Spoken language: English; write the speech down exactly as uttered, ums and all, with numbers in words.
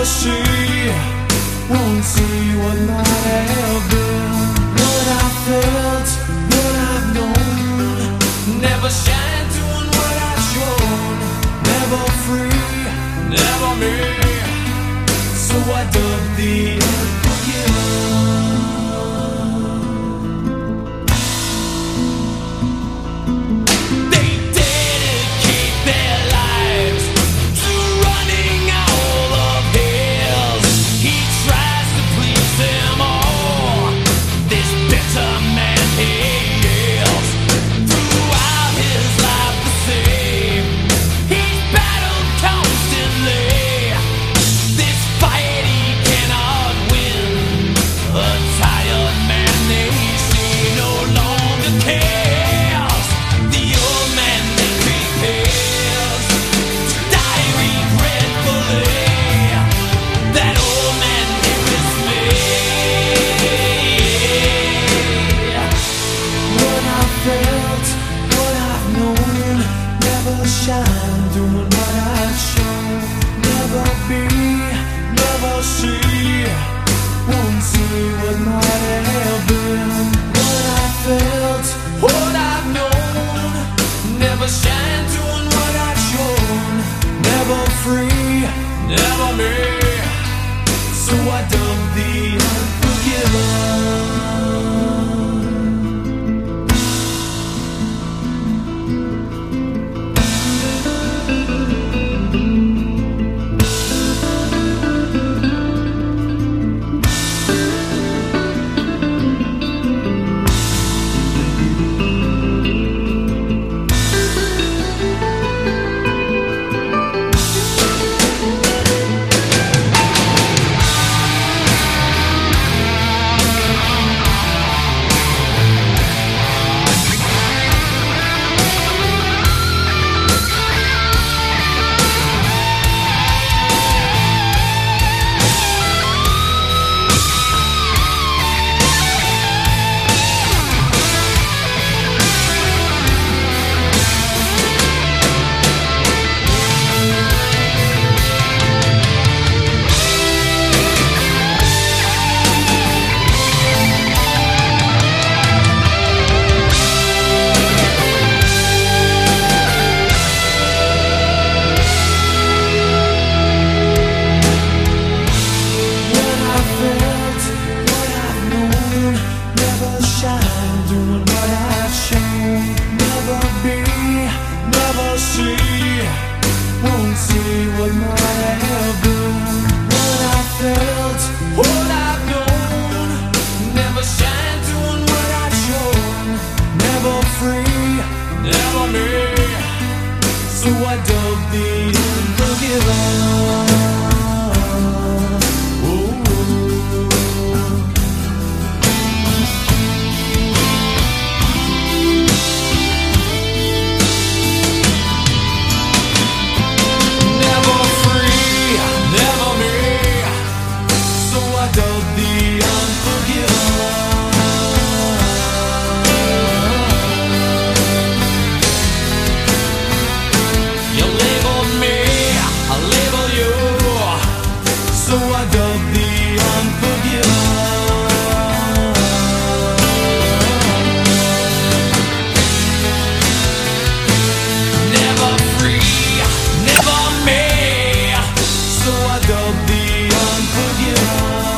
see, won't see what might have been. What I felt, what I've known, never shine doing what I've shown. Never free, never me. So I dug the unforgiven. Shine, doing what I've shown. Never be, never see, won't see what might have been. What I felt, what I've known, never shine, doing what I've shown. Never free, never me. So I dug the unforgiven. Won't see what might have been. What I felt, what I've known, never shine doing what I've shown. Never free, never me. So I dug the unforgiven. So I dug the unforgiven. Never free, never me. So I dug the unforgiven.